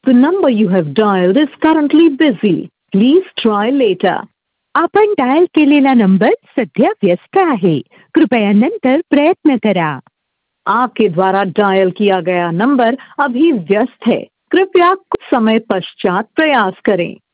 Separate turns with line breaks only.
The number you have dialed is currently busy. Please try later.
आपण dial केलेला number सध्या व्यस्त आहे, कृपया नंतर प्रयत्न करा.
आपके द्वारा डायल किया गया नंबर अभी व्यस्त है, कृपया कुछ समय पश्चात प्रयास करें.